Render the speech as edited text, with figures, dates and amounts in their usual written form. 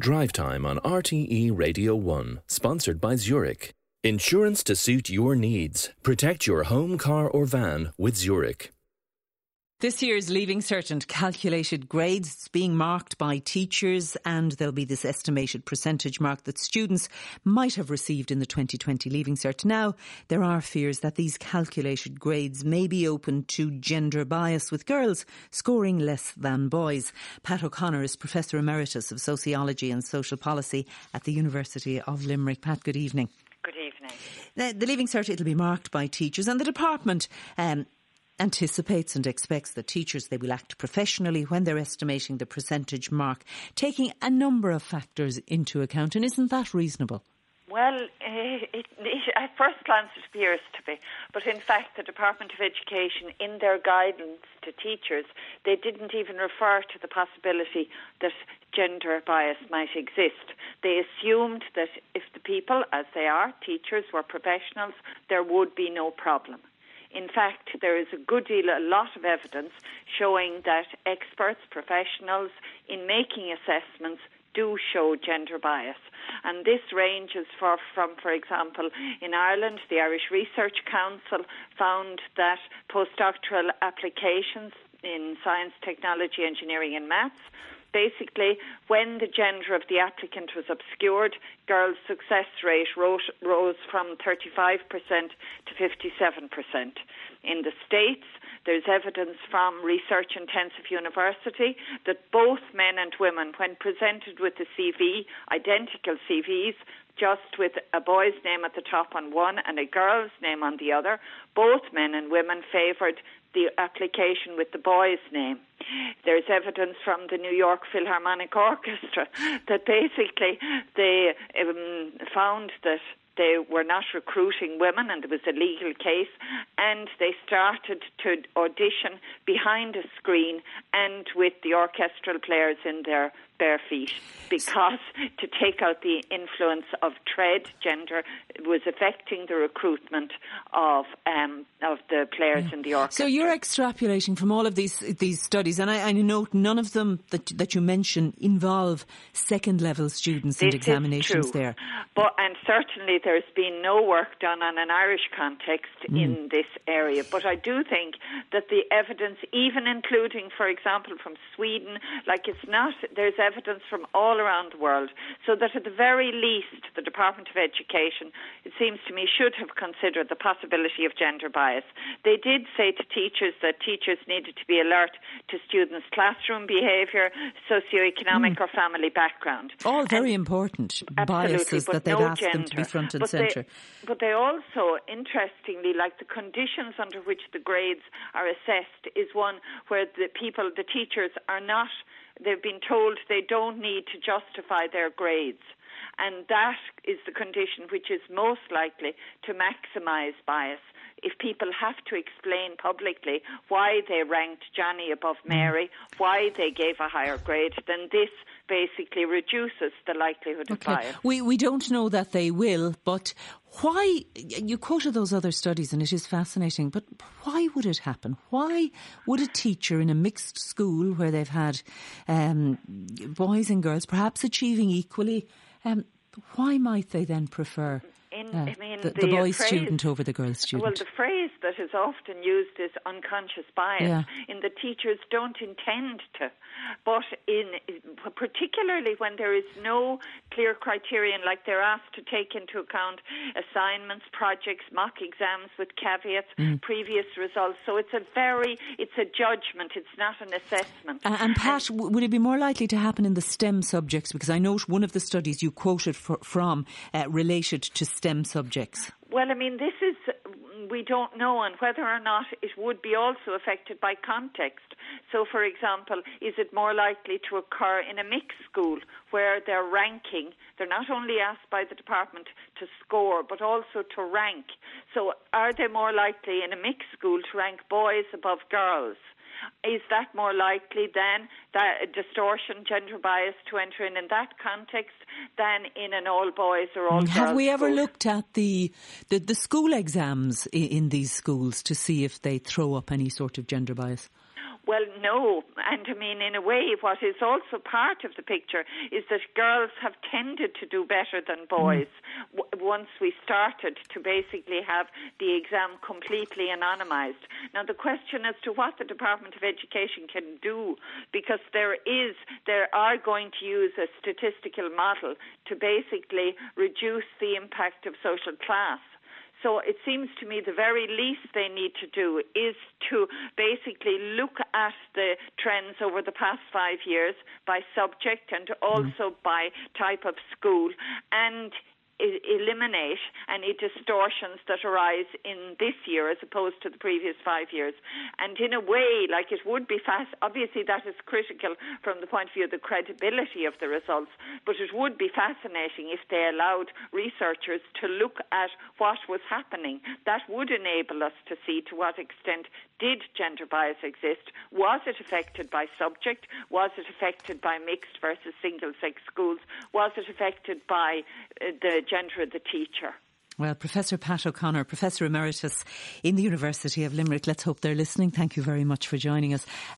Drive Time on RTE Radio 1, sponsored by Zurich. Insurance to suit your needs. Protect your home, car or van with Zurich. This year's Leaving Cert and calculated grades is being marked by teachers, and there'll be this estimated percentage mark that students might have received in the 2020 Leaving Cert. Now, there are fears that these calculated grades may be open to gender bias, with girls scoring less than boys. Pat O'Connor is Professor Emeritus of Sociology and Social Policy at the University of Limerick. Pat, good evening. Good evening. The Leaving Cert, it'll be marked by teachers, and the department anticipates and expects that teachers, they will act professionally when they're estimating the percentage mark, taking a number of factors into account. And isn't that reasonable? Well, it at first glance it appears to be. But in fact, the Department of Education, in their guidance to teachers, they didn't even refer to the possibility that gender bias might exist. They assumed that if the people, as they are, teachers, were professionals, there would be no problem. In fact, there is a lot of evidence showing that experts, professionals, in making assessments do show gender bias. And this ranges from, for example, in Ireland, the Irish Research Council found that postdoctoral applications in science, technology, engineering and maths, basically, when the gender of the applicant was obscured, girls' success rate rose from 35% to 57%. In the States, there's evidence from Research Intensive University that both men and women, when presented with a CV, identical CVs, just with a boy's name at the top on one and a girl's name on the other, both men and women favoured the application with the boy's name. There's evidence from the New York Philharmonic Orchestra that basically they found that they were not recruiting women and there was a legal case, and they started to audition behind a screen and with the orchestral players in their bare feet, because to take out the influence of gender was affecting the recruitment of the players in the orchestra. So you're extrapolating from all of these studies, and I note none of them that you mention involve second-level students and examinations there. And certainly there's been no work done on an Irish context in this area. But I do think that the evidence, even including, for example, from Sweden, there's evidence from all around the world, so that at the very least the Department of Education, it seems to me, should have considered the possibility of gender bias. They did say to teachers that teachers needed to be alert to students' classroom behaviour, socioeconomic or family background. All very important biases that they'd ask them to be front and centre. But they also, interestingly, the conditions under which the grades are assessed is one where the teachers are not, they've been told they don't need to justify their grades. And that is the condition which is most likely to maximise bias. If people have to explain publicly why they ranked Johnny above Mary, why they gave a higher grade, then this basically reduces the likelihood of bias. We don't know that they will, but why, you quoted those other studies and it is fascinating, but why would it happen? Why would a teacher in a mixed school where they've had boys and girls perhaps achieving equally, why might they then prefer the boy student over the girl student? Well, the phrase that is often used is unconscious bias, in the teachers don't intend to. But particularly when there is no clear criterion, like they're asked to take into account assignments, projects, mock exams with caveats, previous results. So it's a judgment, it's not an assessment. And Pat, would it be more likely to happen in the STEM subjects? Because I note one of the studies you quoted from related to STEM subjects. Well, we don't know, and whether or not it would be also affected by context. So, for example, is it more likely to occur in a mixed school where they're ranking? They're not only asked by the department to score, but also to rank. So are they more likely in a mixed school to rank boys above girls? Is that more likely then, that distortion, gender bias, to enter in that context than in an all boys or all girls Have we ever school? looked at the school exams in these schools to see if they throw up any sort of gender bias? Well, no. And I mean, in a way, what is also part of the picture is that girls have tended to do better than boys once we started to basically have the exam completely anonymised. Now, the question as to what the Department of Education can do, because they are going to use a statistical model to basically reduce the impact of social class. So it seems to me the very least they need to do is to basically look at the trends over the past 5 years by subject and also by type of school, and eliminate any distortions that arise in this year as opposed to the previous 5 years. And in a way, like, it would be fast. Obviously, that is critical from the point of view of the credibility of the results, but it would be fascinating if they allowed researchers to look at what was happening. That would enable us to see to what extent did gender bias exist? Was it affected by subject? Was it affected by mixed versus single-sex schools? Was it affected by the gender of the teacher? Well, Professor Pat O'Connor, Professor Emeritus in the University of Limerick, let's hope they're listening. Thank you very much for joining us.